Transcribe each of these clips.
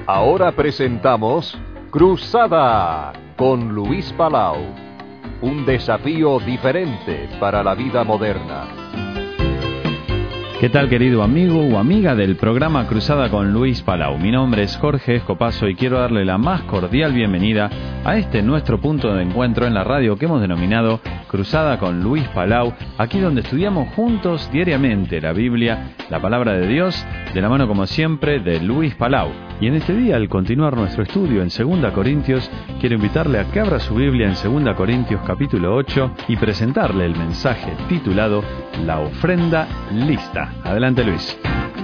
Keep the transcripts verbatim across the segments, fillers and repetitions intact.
Ahora presentamos Cruzada con Luis Palau. Un desafío diferente para la vida moderna. ¿Qué tal, querido amigo o amiga del programa Cruzada con Luis Palau? Mi nombre es Jorge Escopazo y quiero darle la más cordial bienvenida a este nuestro punto de encuentro en la radio que hemos denominado Cruzada con Luis Palau, aquí donde estudiamos juntos diariamente la Biblia, la palabra de Dios, de la mano como siempre de Luis Palau. Y en este día, al continuar nuestro estudio en Segunda Corintios, quiero invitarle a que abra su Biblia en Segunda Corintios capítulo ocho y presentarle el mensaje titulado La ofrenda lista. Adelante, Luis.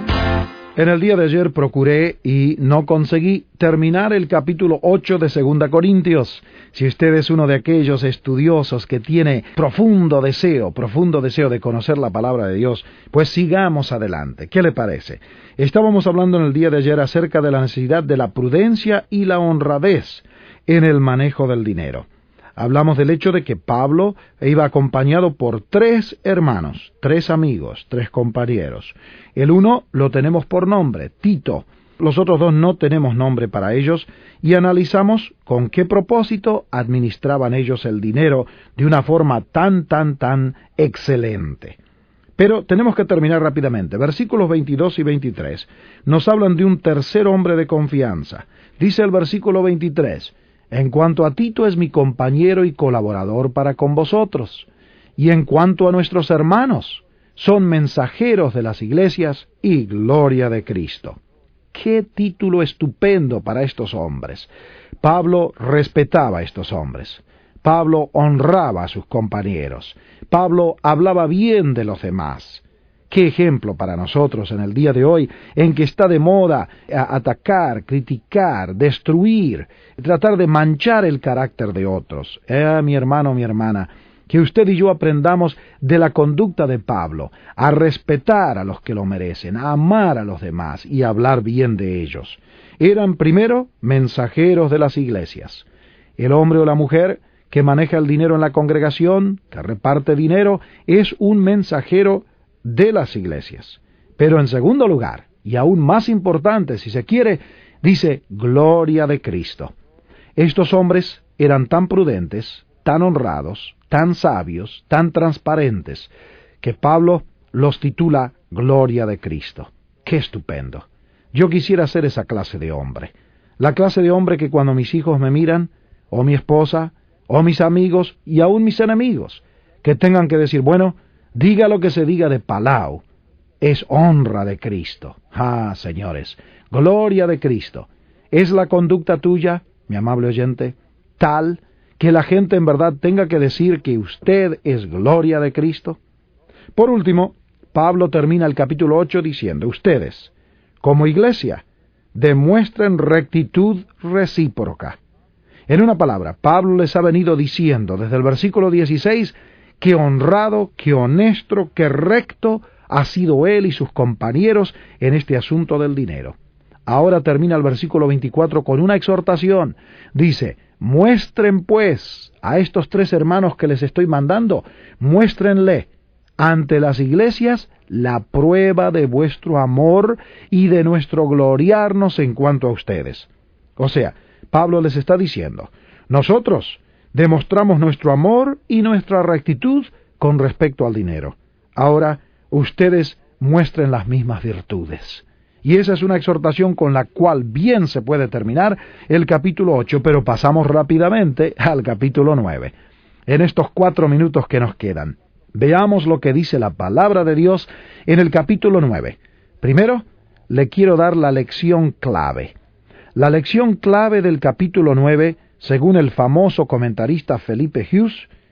En el día de ayer procuré y no conseguí terminar el capítulo ocho de Segunda Corintios. Si usted es uno de aquellos estudiosos que tiene profundo deseo, profundo deseo de conocer la palabra de Dios, pues sigamos adelante. ¿Qué le parece? Estábamos hablando en el día de ayer acerca de la necesidad de la prudencia y la honradez en el manejo del dinero. Hablamos del hecho de que Pablo iba acompañado por tres hermanos, tres amigos, tres compañeros. El uno lo tenemos por nombre, Tito. Los otros dos no tenemos nombre para ellos y analizamos con qué propósito administraban ellos el dinero de una forma tan, tan, tan excelente. Pero tenemos que terminar rápidamente. Versículos veintidós y veintitrés nos hablan de un tercer hombre de confianza. Dice el versículo veintitrés: En cuanto a Tito es mi compañero y colaborador para con vosotros, y en cuanto a nuestros hermanos, son mensajeros de las iglesias y gloria de Cristo. ¡Qué título estupendo para estos hombres! Pablo respetaba a estos hombres. Pablo honraba a sus compañeros. Pablo hablaba bien de los demás. ¡Qué ejemplo para nosotros en el día de hoy, en que está de moda atacar, criticar, destruir, tratar de manchar el carácter de otros! Eh, mi hermano, mi hermana, que usted y yo aprendamos de la conducta de Pablo, a respetar a los que lo merecen, a amar a los demás y a hablar bien de ellos. Eran primero mensajeros de las iglesias. El hombre o la mujer que maneja el dinero en la congregación, que reparte dinero, es un mensajero de las iglesias. Pero en segundo lugar, y aún más importante si se quiere, dice gloria de Cristo. Estos hombres eran tan prudentes, tan honrados, tan sabios, tan transparentes, que Pablo los titula gloria de Cristo. ¡Qué estupendo! Yo quisiera ser esa clase de hombre. La clase de hombre que cuando mis hijos me miran, o mi esposa, o mis amigos, y aún mis enemigos, que tengan que decir, bueno, diga lo que se diga de Palau, es honra de Cristo. Ah, señores, gloria de Cristo. ¿Es la conducta tuya, mi amable oyente, tal que la gente en verdad tenga que decir que usted es gloria de Cristo? Por último, Pablo termina el capítulo ocho diciendo, ustedes, como iglesia, demuestren rectitud recíproca. En una palabra, Pablo les ha venido diciendo desde el versículo dieciséis qué honrado, qué honesto, qué recto ha sido él y sus compañeros en este asunto del dinero. Ahora termina el versículo veinticuatro con una exhortación. Dice, muestren pues a estos tres hermanos que les estoy mandando, muéstrenle ante las iglesias la prueba de vuestro amor y de nuestro gloriarnos en cuanto a ustedes. O sea, Pablo les está diciendo, nosotros demostramos nuestro amor y nuestra rectitud con respecto al dinero. Ahora, ustedes muestren las mismas virtudes. Y esa es una exhortación con la cual bien se puede terminar el capítulo ocho, pero pasamos rápidamente al capítulo nueve. En estos cuatro minutos que nos quedan, veamos lo que dice la palabra de Dios en el capítulo nueve. Primero, le quiero dar la lección clave. La lección clave del capítulo nueve, según el famoso comentarista Felipe Hughes,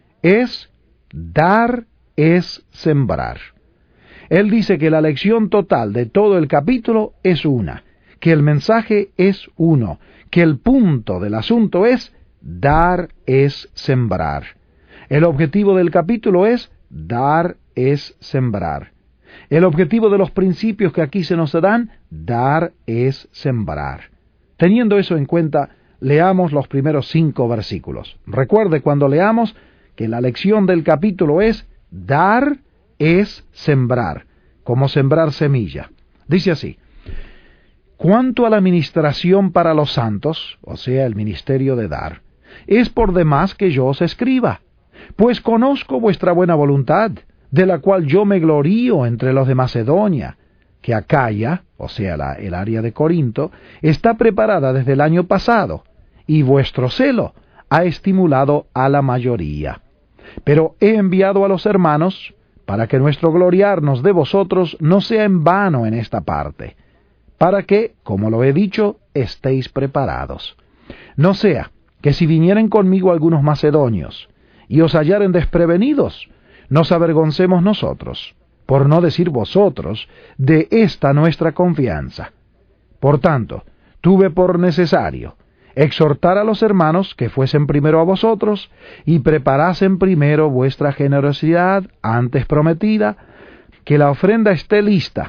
es dar es sembrar. Él dice que la lección total de todo el capítulo es una, que el mensaje es uno, que el punto del asunto es dar es sembrar. El objetivo del capítulo es dar es sembrar. El objetivo de los principios que aquí se nos dan, dar es sembrar. Teniendo eso en cuenta, leamos los primeros cinco versículos. Recuerde cuando leamos que la lección del capítulo es dar es sembrar, como sembrar semilla. Dice así, cuanto a la ministración para los santos, o sea, el ministerio de dar, es por demás que yo os escriba, pues conozco vuestra buena voluntad, de la cual yo me glorío entre los de Macedonia, que Acaya, o sea, la, el área de Corinto, está preparada desde el año pasado, y vuestro celo ha estimulado a la mayoría. Pero he enviado a los hermanos, para que nuestro gloriarnos de vosotros no sea en vano en esta parte, para que, como lo he dicho, estéis preparados. No sea que si vinieren conmigo algunos macedonios, y os hallaren desprevenidos, nos avergoncemos nosotros, por no decir vosotros, de esta nuestra confianza. Por tanto, tuve por necesario exhortar a los hermanos que fuesen primero a vosotros, y preparasen primero vuestra generosidad antes prometida, que la ofrenda esté lista,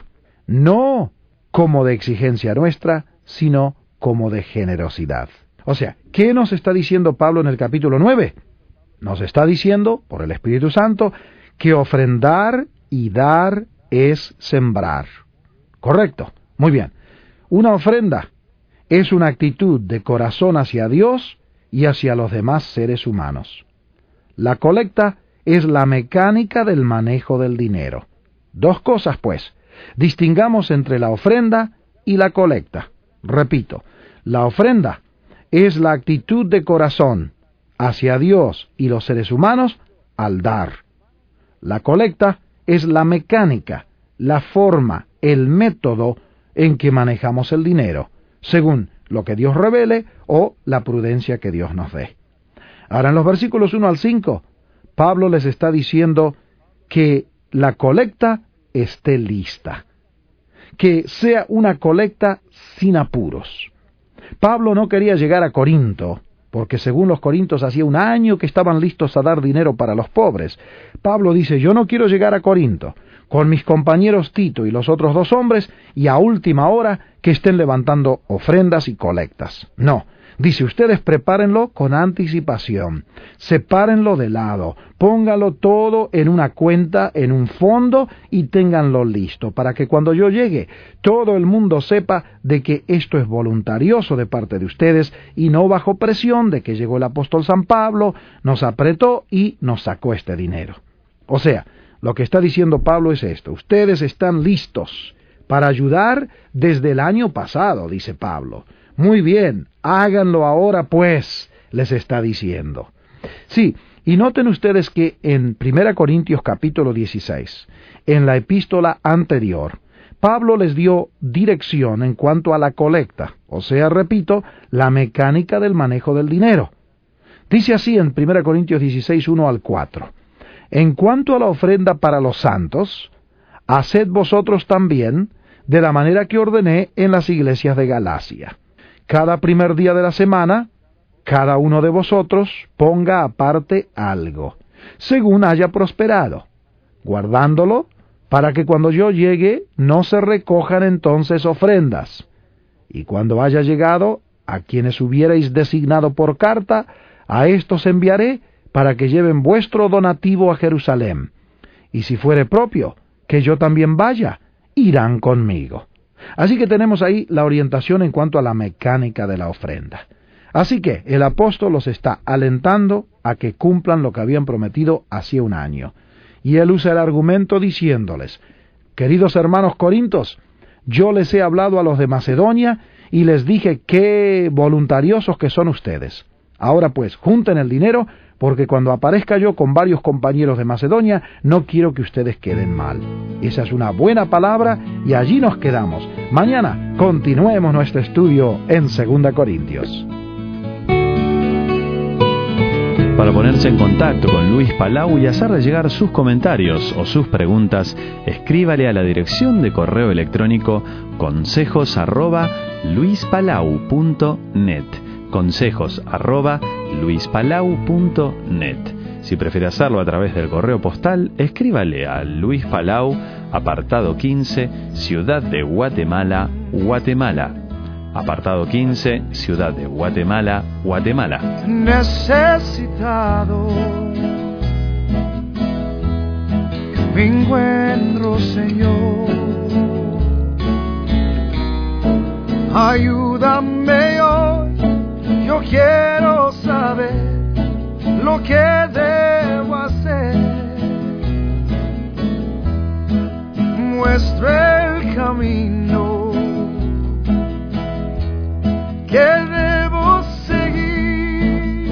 no como de exigencia nuestra, sino como de generosidad. O sea, ¿qué nos está diciendo Pablo en el capítulo nueve? Nos está diciendo, por el Espíritu Santo, que ofrendar y dar es sembrar. ¿Correcto? Muy bien. Una ofrenda es una actitud de corazón hacia Dios y hacia los demás seres humanos. La colecta es la mecánica del manejo del dinero. Dos cosas, pues. Distingamos entre la ofrenda y la colecta. Repito, la ofrenda es la actitud de corazón hacia Dios y los seres humanos al dar. La colecta es la mecánica, la forma, el método en que manejamos el dinero, según lo que Dios revele o la prudencia que Dios nos dé. Ahora, en los versículos uno al cinco, Pablo les está diciendo que la colecta esté lista, que sea una colecta sin apuros. Pablo no quería llegar a Corinto, porque según los corintios hacía un año que estaban listos a dar dinero para los pobres. Pablo dice, yo no quiero llegar a Corinto con mis compañeros Tito y los otros dos hombres, y a última hora que estén levantando ofrendas y colectas. No, dice, ustedes prepárenlo con anticipación, sepárenlo de lado, póngalo todo en una cuenta, en un fondo, y ténganlo listo, para que cuando yo llegue, todo el mundo sepa de que esto es voluntarioso de parte de ustedes, y no bajo presión de que llegó el apóstol San Pablo, nos apretó y nos sacó este dinero. O sea, lo que está diciendo Pablo es esto, ustedes están listos para ayudar desde el año pasado, dice Pablo. Muy bien, háganlo ahora pues, les está diciendo. Sí, y noten ustedes que en Primera Corintios capítulo dieciséis, en la epístola anterior, Pablo les dio dirección en cuanto a la colecta, o sea, repito, la mecánica del manejo del dinero. Dice así en Primera Corintios dieciséis, uno al cuatro. En cuanto a la ofrenda para los santos, haced vosotros también de la manera que ordené en las iglesias de Galacia. Cada primer día de la semana, cada uno de vosotros ponga aparte algo, según haya prosperado, guardándolo para que cuando yo llegue no se recojan entonces ofrendas. Y cuando haya llegado, a quienes hubierais designado por carta, a estos enviaré para que lleven vuestro donativo a Jerusalén. Y si fuere propio, que yo también vaya, irán conmigo. Así que tenemos ahí la orientación en cuanto a la mecánica de la ofrenda. Así que el apóstol los está alentando a que cumplan lo que habían prometido hacía un año. Y él usa el argumento diciéndoles, queridos hermanos corintos, yo les he hablado a los de Macedonia y les dije qué voluntariosos que son ustedes. Ahora pues, junten el dinero, porque cuando aparezca yo con varios compañeros de Macedonia, no quiero que ustedes queden mal. Esa es una buena palabra y allí nos quedamos. Mañana continuemos nuestro estudio en Segunda Corintios. Para ponerse en contacto con Luis Palau y hacerle llegar sus comentarios o sus preguntas, escríbale a la dirección de correo electrónico consejos arroba luispalau punto net. consejos arroba luispalau punto net. Si prefiere hacerlo a través del correo postal, escríbale a Luis Palau, apartado quince, Ciudad de Guatemala, Guatemala. Apartado quince, Ciudad de Guatemala, Guatemala. Necesitado me encuentro, Señor. Ayúdame hoy, yo quiero saber lo que debo hacer. Muestra el camino que debo seguir.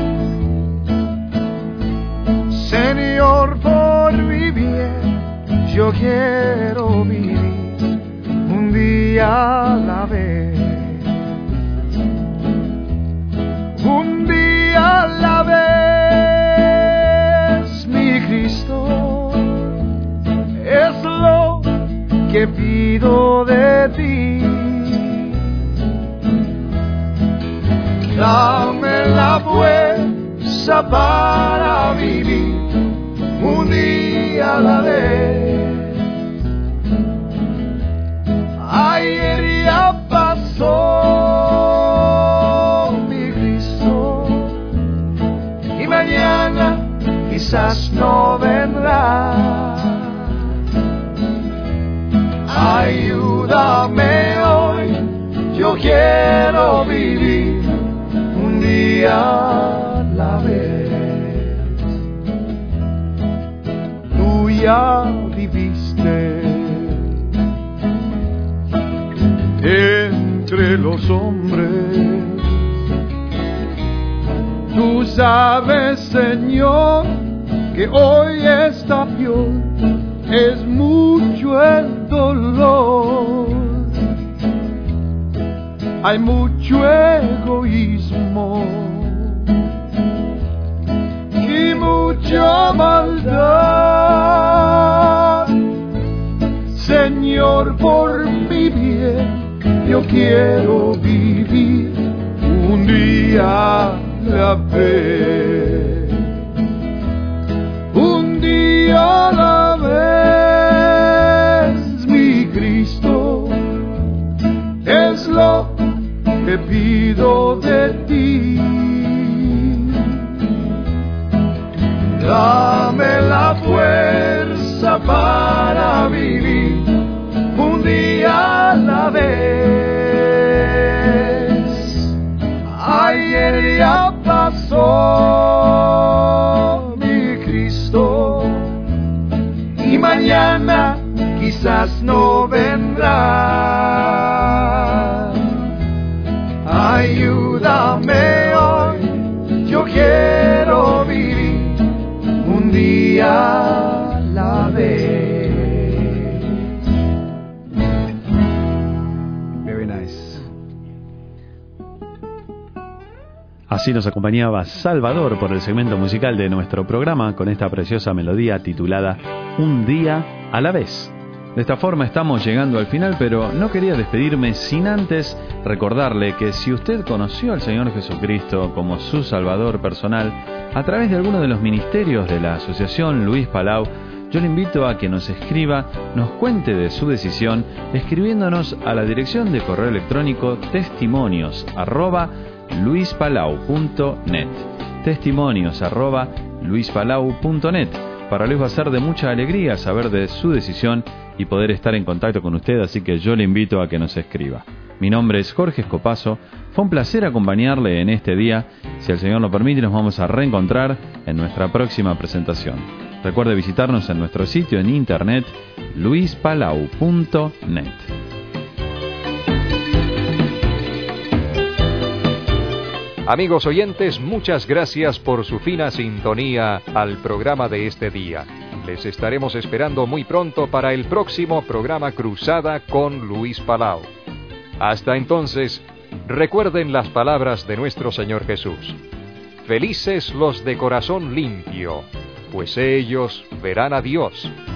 Señor, por mi bien, yo quiero vivir un día a la vez. Un día a la vez, mi Cristo, es lo que pido de ti. Dame la fuerza para vivir un día a la vez. Ayer ya pasó, mi Cristo, y mañana quizás no vendrá. Ayúdame hoy, yo quiero vivir un día a la vez. Tú ya viviste entre los hombres. Tú sabes, Señor, que hoy está peor, es mucho el dolor. Hay mucho egoísmo y mucha maldad. Señor, por mi bien, yo quiero vivir un día a la vez. Un día a la vez, mi Cristo, es lo que pido de ti. Dame la fuerza para vivir un día a la vez. Ayer ya pasó, mi Cristo, y mañana quizás no vendrá. Ayúdame hoy, yo quiero vivir un día a la vez. Very nice. Así nos acompañaba Salvador por el segmento musical de nuestro programa con esta preciosa melodía titulada Un día a la vez. De esta forma estamos llegando al final, pero no quería despedirme sin antes recordarle que si usted conoció al Señor Jesucristo como su Salvador personal a través de alguno de los ministerios de la Asociación Luis Palau, yo le invito a que nos escriba, nos cuente de su decisión, escribiéndonos a la dirección de correo electrónico testimonios arroba luispalau punto net. Testimonios arroba luispalau punto net. Para Luis va a ser de mucha alegría saber de su decisión y poder estar en contacto con usted, así que yo le invito a que nos escriba. Mi nombre es Jorge Escopazo, fue un placer acompañarle en este día. Si el Señor lo permite, nos vamos a reencontrar en nuestra próxima presentación. Recuerde visitarnos en nuestro sitio en internet luispalau punto net. Amigos oyentes, muchas gracias por su fina sintonía al programa de este día. Les estaremos esperando muy pronto para el próximo programa Cruzada con Luis Palau. Hasta entonces, recuerden las palabras de nuestro Señor Jesús. Felices los de corazón limpio, pues ellos verán a Dios.